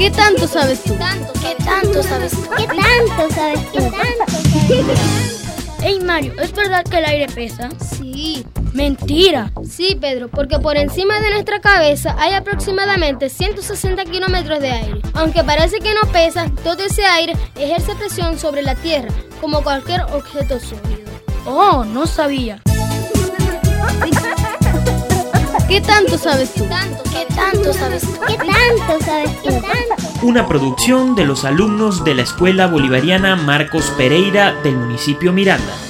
¿Qué tanto sabes tú? ¿Qué tanto sabes tú? ¿Qué tanto sabes tú? Hey Mario, ¿es verdad que el aire pesa? Sí. ¡Mentira! Sí, Pedro, porque por encima de nuestra cabeza hay aproximadamente 160 kilómetros de aire. Aunque parece que no pesa, todo ese aire ejerce presión sobre la Tierra, como cualquier objeto sólido. ¡Oh, no sabía! ¿Qué tanto sabes tú? ¿Qué tanto sabes tú? ¿Qué tanto sabes tú? Una producción de los alumnos de la Escuela Bolivariana Marcos Pereira del municipio Miranda.